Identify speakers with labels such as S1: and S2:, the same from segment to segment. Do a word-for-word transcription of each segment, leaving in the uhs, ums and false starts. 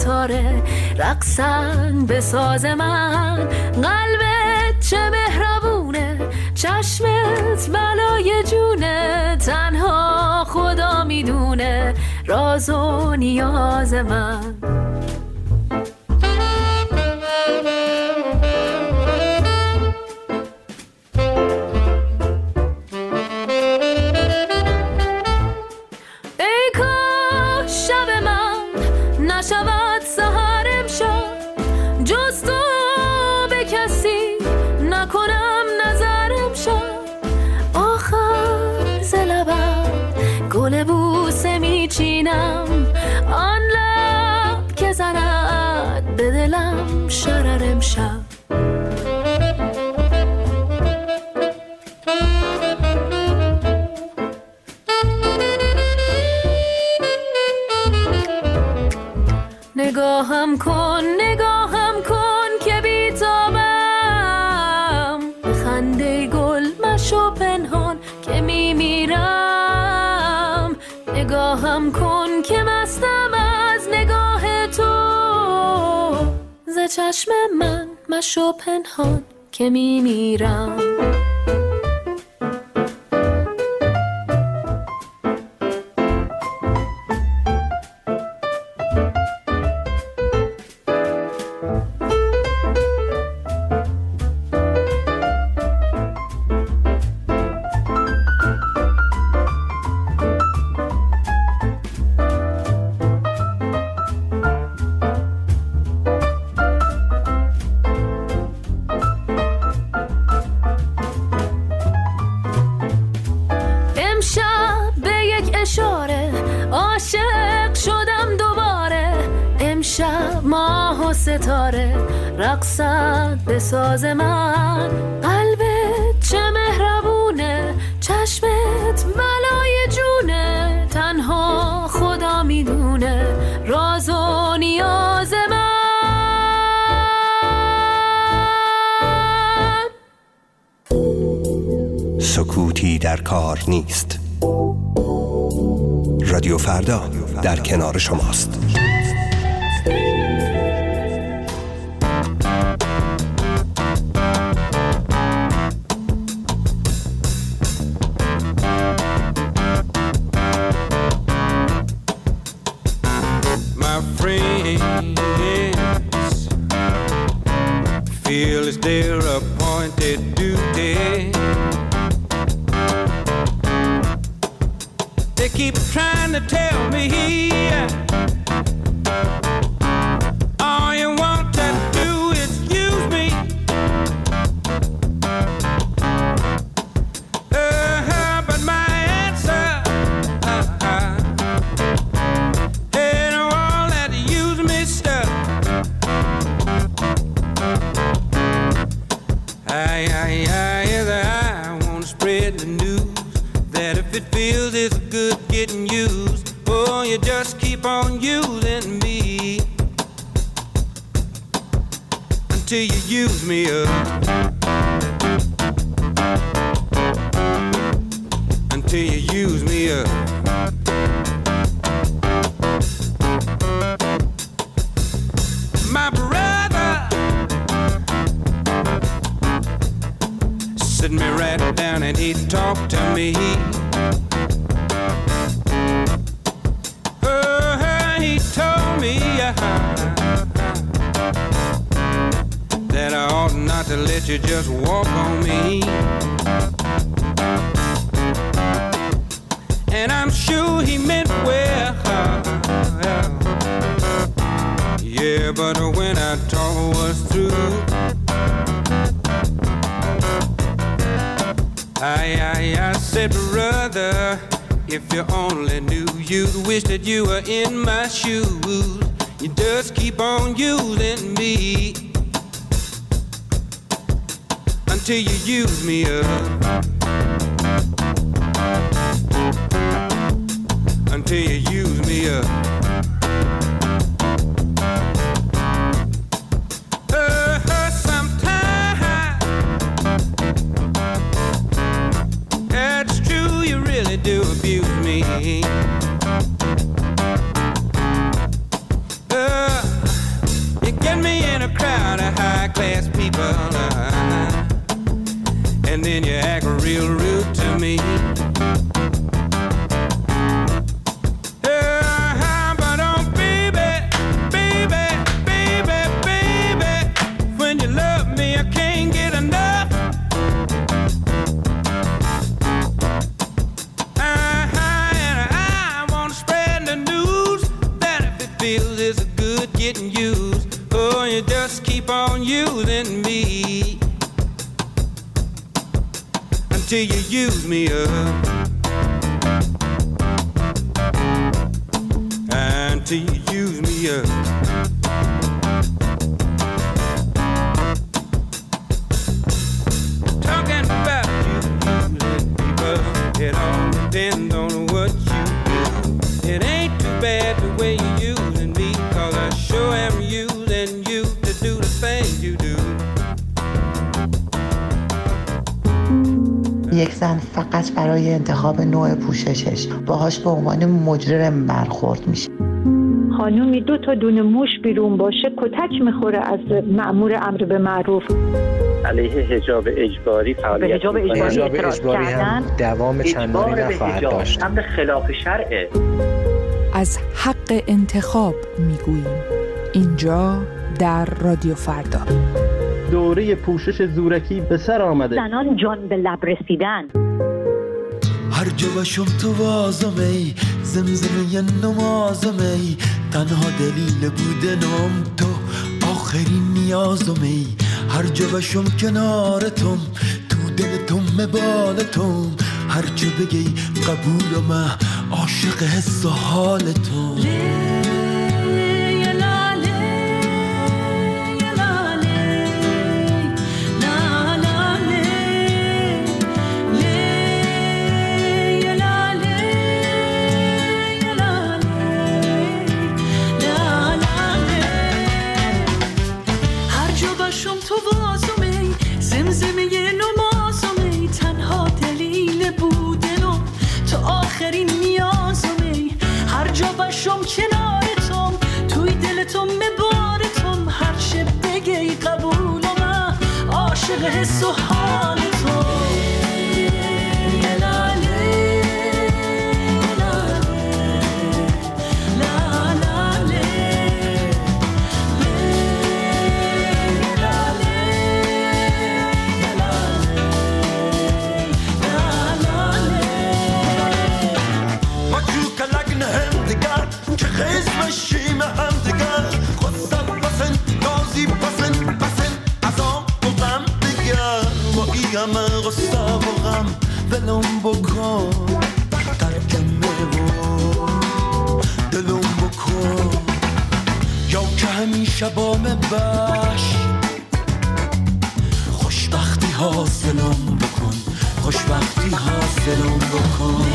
S1: ستاره رقصن به ساز من. قلبت چه مهربونه، چشمت بلای جونه، تنها خدا میدونه راز و نیاز من. نشود سحرم شد جز تو به کسی نکنم نظرم شد. آخر ز لبم گل بوسه میچینم، آن لب که زند به دلم شررم شد. نگاهم کن نگاهم کن که بیتابم، خنده گل مشو پنهان که میمیرم. نگاهم کن که مستم از نگاه تو، ز چشم من مشو پنهان که میمیرم. عاشق شدم دوباره، امشب ماه و ستاره رقصد به ساز من. قلبت چه مهربونه، چشمت بلای جونه، تنها خدا میدونه راز و نیاز من.
S2: سکوتی در کار نیست. رادیو فردا در کنار شماست.
S3: My friends feel it's their appointed duty. They keep trying to tell me all you want to do is use me. Uh-huh, but my answer uh-uh, ain't all that use me stuff. I, I, I, I want to spread the news that if it feels it's good getting used, oh, you just keep on using me until you use me up, until you use me up. My brother sit me right down and he'd talk to me. Me, uh, that I ought not to let you just walk on me. And I'm sure he meant well, uh, yeah, but when I talk was through, I, I, I said, brother, if you only knew, you'd wish that you were in my shoes. You just keep on using me until you use me up, until you use me up. Uh, sometimes that's true, you really do abuse me. Uh, than me until you use me up, until you use me up. Talking about you using people, it all depends on what you do. It ain't too bad the way you using me, cause I sure am using you to do the things you do.
S4: یک زن فقط برای انتخاب نوع پوششش باهاش به عنوان مجرم برخورد میشه.
S5: خانومی دو تا دونه موش بیرون باشه کتک میخوره از مأمور امر به معروف.
S6: علیه حجاب اجباری فعالیت
S5: حجاب اجباری,
S7: حجاب اجباری هم دوام چندانی نخواهد داشت.
S6: امر خلاف شرعه.
S8: از حق انتخاب میگوییم اینجا در رادیو فردا.
S9: دوره پوشش زورکی به سر آمده.
S5: زنان جان به لب رسیدن.
S10: هر جا باشم تو وازمی، زمزمه نمازمی، تنها دلیل بودنم تو آخرین نیازمی. هر جا باشم کنارتم، تو دلتم مبالتم، هر چه بگی قبولم، عاشق حس و حالتم.
S1: آخرین نیازمی هر جا باشم کنارتم توی دلتم مبارتم هر چه بگی قبولم عاشق حس و حالتم
S10: خیزمشیم هم دیگر خواستم بسن نازی بسن بسن ازام بغم دیگر با ای همه غصه و غم دلم بکن ترکمه و دلم بکن یا که همیشه بامه باش خوشبختی حاصلم بکن خوشبختی حاصلم بکن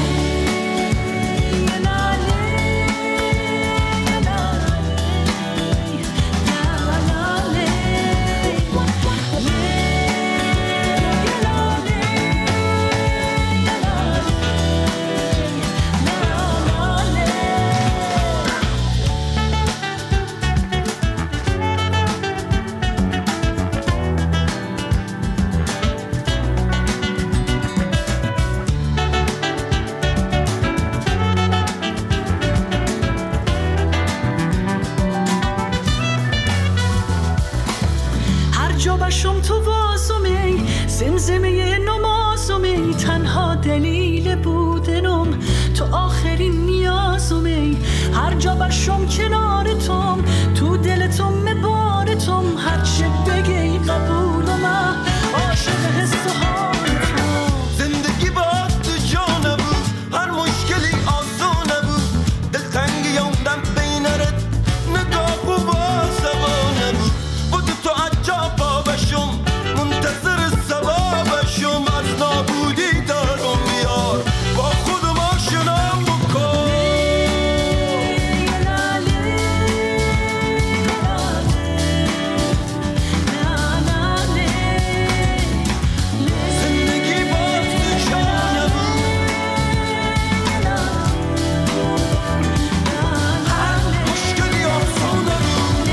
S1: زمزمه نمازمی تنها دلیل بودنم تو آخرین نیازمی هر جا باشم کنارتم تو دلتم مبارتم هر چه بگی قبولم عاشق حس و حالتم
S10: زندگی با تو جا نبود هر مشکلی آسان نبود دلتنگی یوندم بینرت نگاه و بازوا نبود بود تو عجب باشم منتظر سبابشم از نابودی دارم بیار با خودم آشنام بکن زندگی با تو جانم هر مشکلی آسان نبود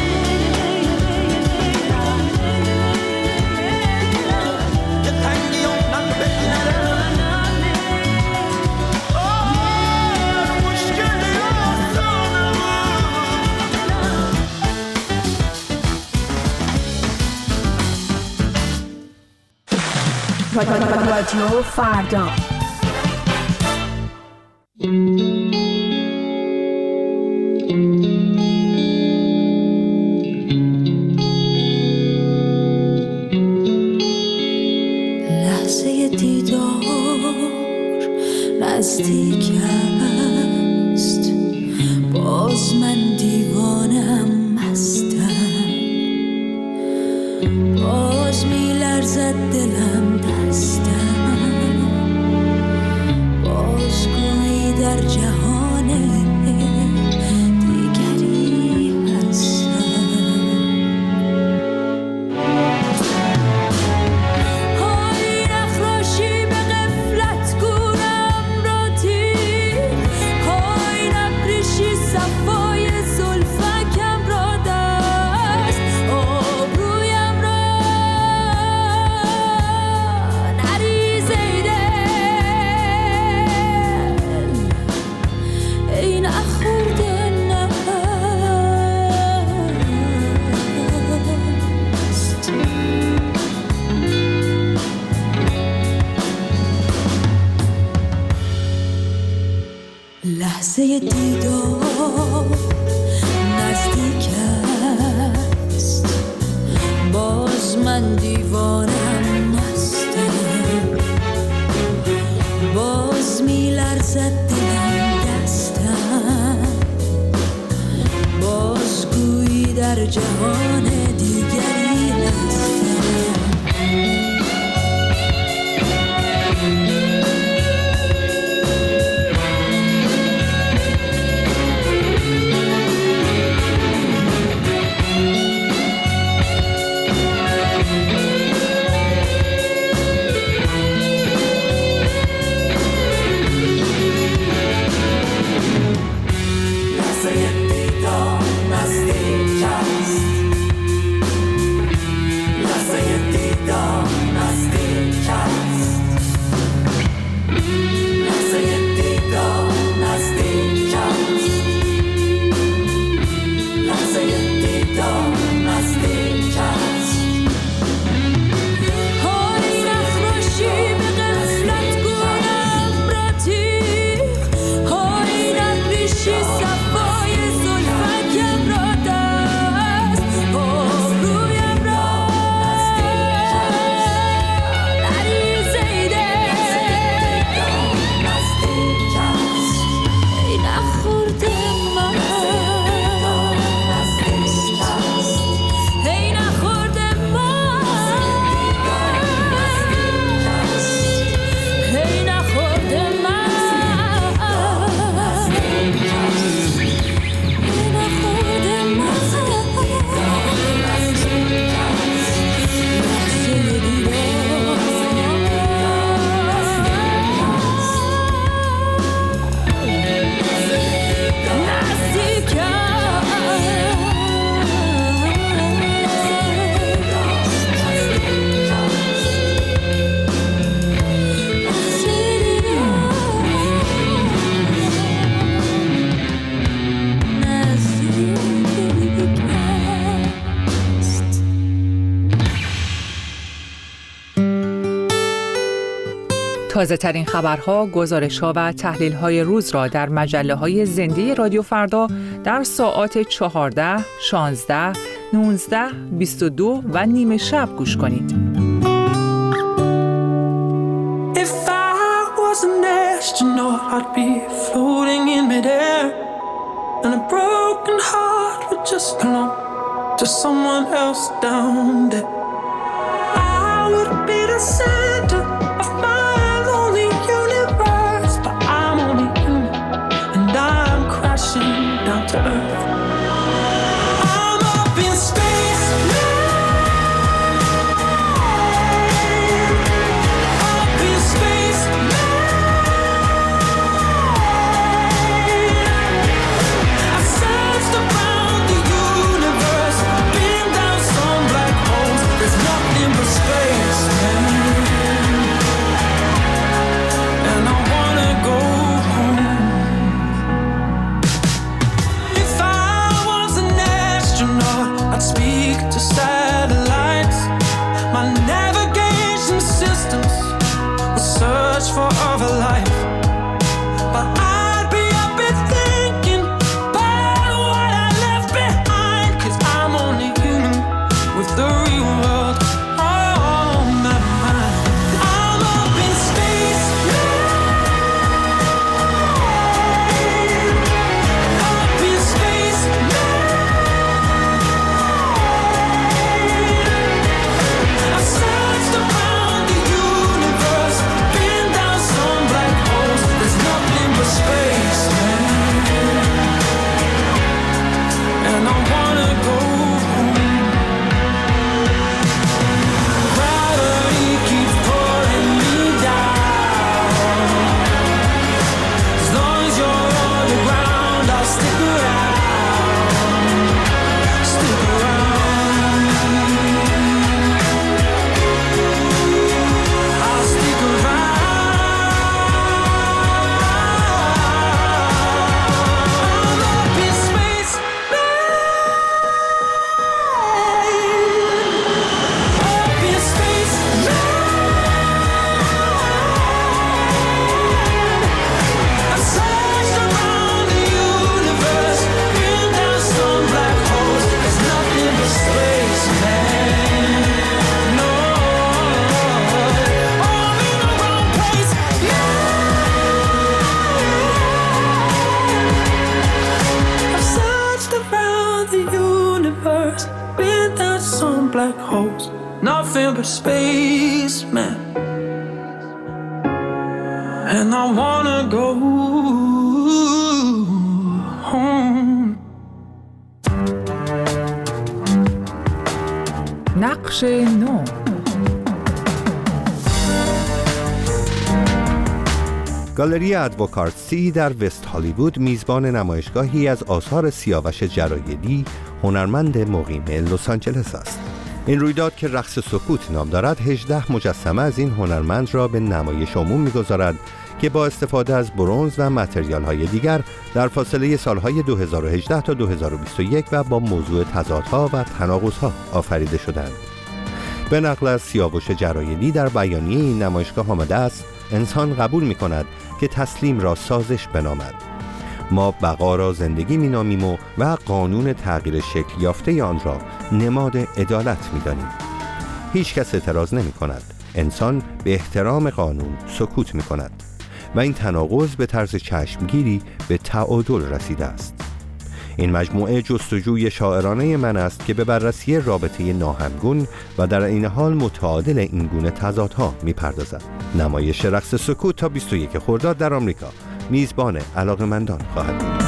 S8: رادیو فردا
S1: دیدار نزدیک است، باز من دیوانم مستم، باز میلرزد دلم دستم، باز گویی در جهان دیگری هستم. های نخراشی به غفلت گونم را تیر، های نپریشی صفای زلفکم را دست، آبرویم را نریز ای دل، ای نخورده نست. لحظه دیدار نزدیک است، باز من دیوانم مستم، باز میلرزد دلم دستم، باز گویی در جهان دیگری هستم.
S8: تازه ترین خبرها، گزارش‌ها و تحلیل‌های روز را در مجله‌های زنده رادیو فردا در ساعات چهارده، شانزده، نوزده، بیست و دو و نیمه شب گوش کنید.
S11: If I was an astronaut, I'd be floating in midair, and a broken heart would just belong to someone else down there. I would be the center of my lonely universe, but I'm only human, and I'm crashing down to earth. I'm up in space now. Up in space now. I searched around the universe, been down some black holes. There's nothing but space, man. And I wanna go home. If I was an astronaut, I'd speak to satellites. My navigation systems would search for other life. But I'd be up and thinking about what I left behind, 'cause I'm only human with the real world on my mind. I'm up in nothing but spaceman. And I wanna go home.
S8: نقش نو.
S2: گالری ادوکارسی در وست هالیوود میزبان نمایشگاهی از آثار سیاوش جرایدی، هنرمند مقیم لس آنجلس است. این رویداد که رقص سکوت نام دارد، هجده مجسمه از این هنرمند را به نمایش عموم می‌گذارد که با استفاده از برنز و متریال‌های دیگر در فاصله سالهای دو هزار و هجده تا دو هزار و بیست و یک و با موضوع تضادها و تناقض‌ها آفریده شدند. به نقل از سیاوش جرایدی در بیانیه این نمایشگاه آمده است: انسان قبول می‌کند که تسلیم را سازش بنامد. ما بقا را زندگی می‌نامیم و و قانون تغییر شکل یافته آن را نماد عدالت می‌دانیم. هیچ کس اعتراض نمی‌کند. انسان به احترام قانون سکوت می‌کند و این تناقض به طرز چشمگیری به تعادل رسیده است. این مجموعه جستجوی شاعرانه من است که به بررسی رابطه ناهمگون و در این حال متعادل این گونه تضادها می‌پردازد. نمایش رقص سکوت تا بیست و یک خرداد در آمریکا میزبان علاقه‌مندان خواهد بود.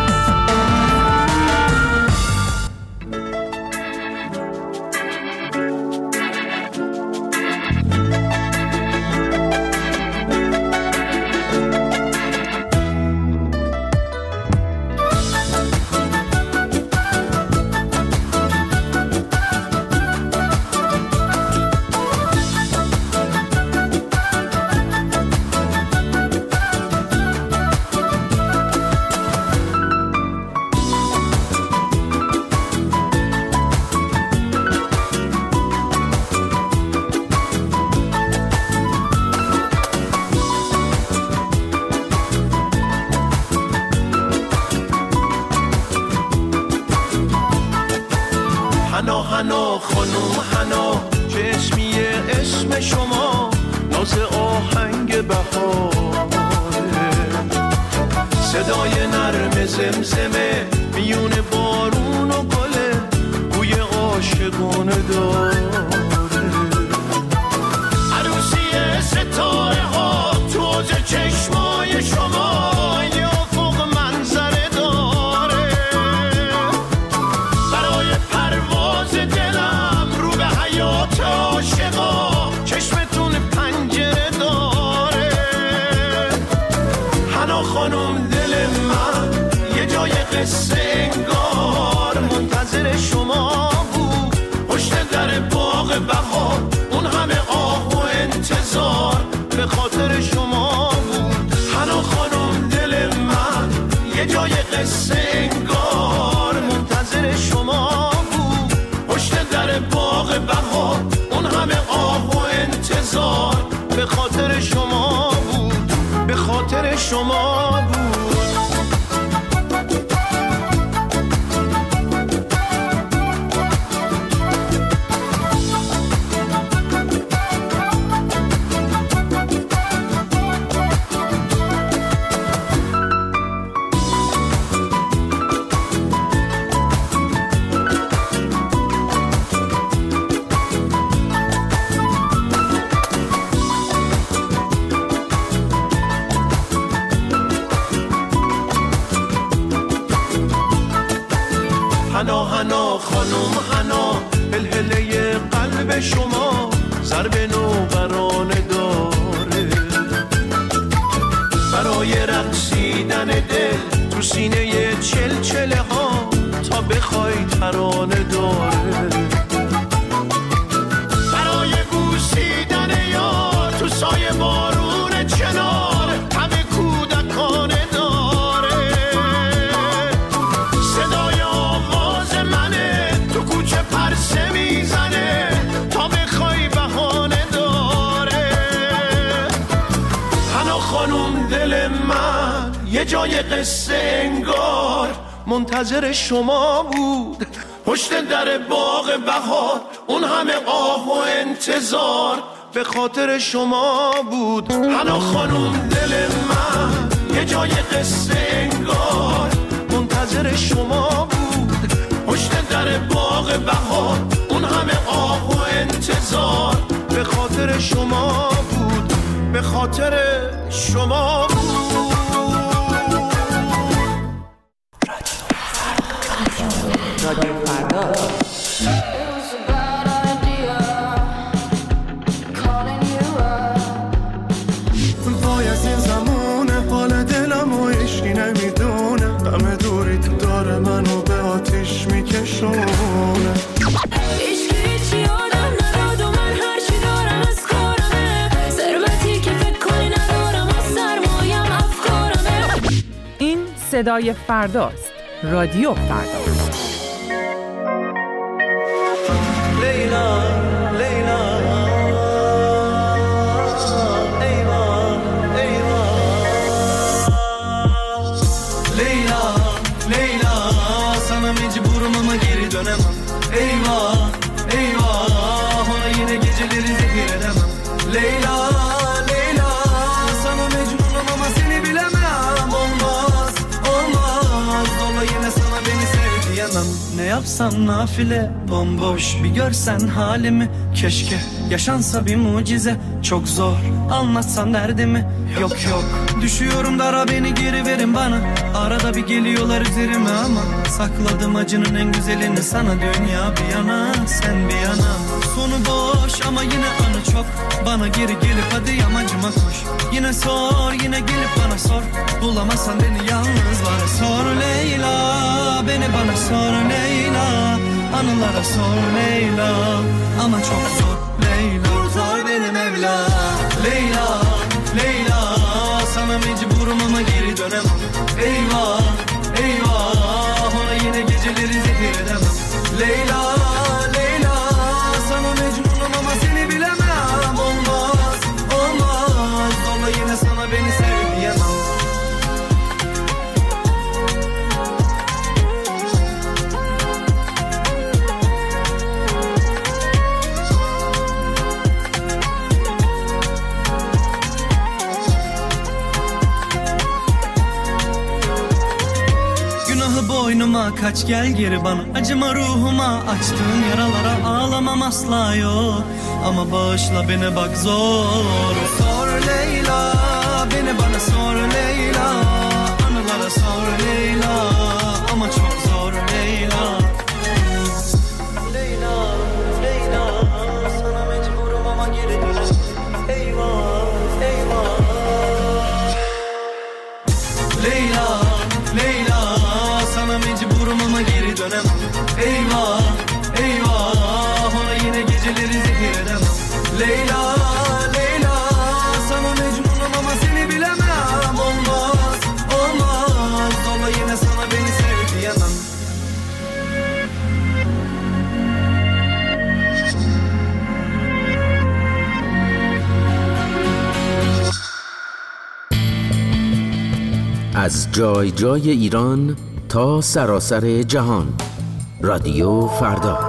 S10: حنا حنا خانم حنا چشمیه اسم شما ناز آهنگ بهاره صدای نرم زمزمه میون بارون و گله بوی عاشقانه داره عروسی ستاره ها تو حوض چشمای شما چشمتون پنجره داره. حنا خانم دل من یه جای قصه انگار منتظر شما بود پشت در باغ بهار اون همه آه و انتظار به خاطر شما بود. حنا خانم دل من یه جای قصه انگار منتظر شما بود پشت در باغ بهار اون همه آه و انتظار به خاطر شما بود به خاطر شما بود. حنا حنا خانم حنا هلهله قلب شما ضرب نوبرانه داره برای رقصیدن دل تو سینه چلچله ها تا بخوای ترانه داره برای بوسیدن یار تو سایه بارون چنار همه کودکانه داره صدای آواز منه تو کوچه پرسه میزنه تا بخوای بهانه داره. حنا خانم دل من یه جای قصه انگار منتظر شما بود پشت در باغ بهار اون همه آه و انتظار به خاطر شما بود. حنا خانم دل من یه جای قصه انگار منتظر شما بود پشت در باغ بهار اون همه آه و انتظار به خاطر شما بود، به خاطر شما بود.
S8: رادیو فردا.
S10: وای از این زمونه حال دلم و عشقی نمیدونه، غم دوری تو داره منو به آتیش میکشونه.
S8: این صدای فرداست. رادیو فردا.
S10: لیلا لیلا ایوان ایوان لیلا لیلا sana mecburum ama geri dönemem. Eyvah eyvah ona yine geceleri zehir edemem. Leyla Leyla sana mecburum ama seni bilemem. Olmaz olmaz dola yine sana beni sev diyemem. Ne yapsam nafile bomboş bir görsen halimi. Keşke yaşansa bir mucize, çok zor anlatsan derdimi. Yok yok düşüyorum dara, beni geri verin bana. Arada bir geliyorlar üzerime ama sakladım acının en güzelini sana. Dünya bir yana sen bir yana, sonu boş ama yine anı çok. Bana geri gelip hadi yamacıma koş. Yine sor yine gelip bana sor. Bulamazsan beni yalnız var. Sor Leyla beni bana sor Leyla. Anılara sor Leyla ama çok zor Leyla. Kurtar beni Mevla. Leyla Leyla sana mecburum ama geri dönemem. Eyvah eyvah ona yine geceleri zehir edemem. Leyla Leyla sana mecburum ama seni bilemem. Olmaz olmaz dola yine sana beni sev diyemem. Boynuma kaç gel geri bana, acıma ruhuma, açtığın yaralara ağlamam asla yok. Ama bağışla beni bak zor. Sor Leyla beni bana sor Leyla. Anılara sor Leyla ama çok zor Leyla. Leyla Leyla sana mecburum ama geri dönem. Eyvah eyvah Leyla Leyla sana mecburum ama geri dönemem. Eyvah eyvah ona yine geceleri zehir edemem. Leyla Leyla sana mecburum ama seni bilemem. Olmaz olmaz dola yine sana beni sev diyemem.
S12: از جای جای ایران تا سراسر جهان. رادیو فردا.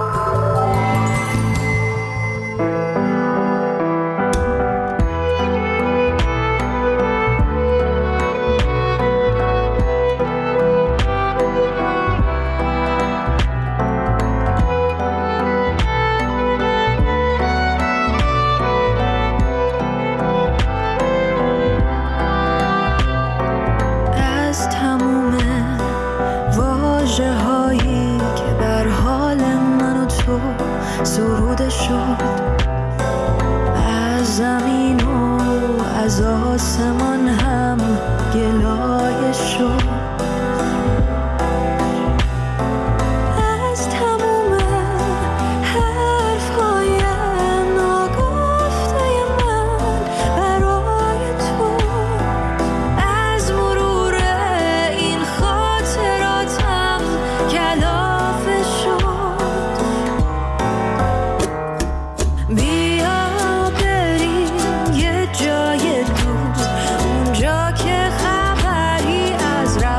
S1: سروده شد از زمین و از آسمان هم گلایه شد. از تموم حرفهای ناگفته من برای تو، از مرور این خاطراتم کلافه شد.
S11: از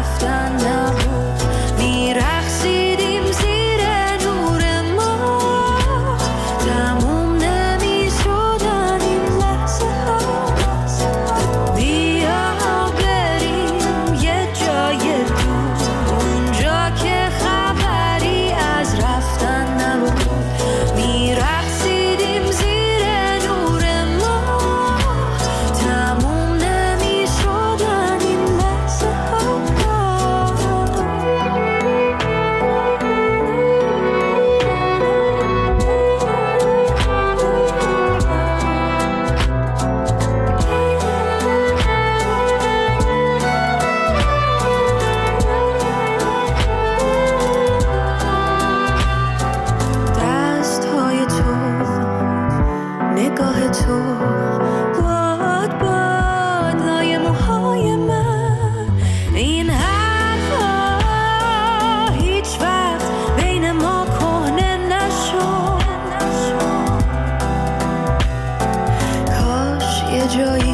S1: نگاه تو باد باد لای موهای من. این حرفا هیچ وقت بین ما کهنه نشد. کاش یه جایی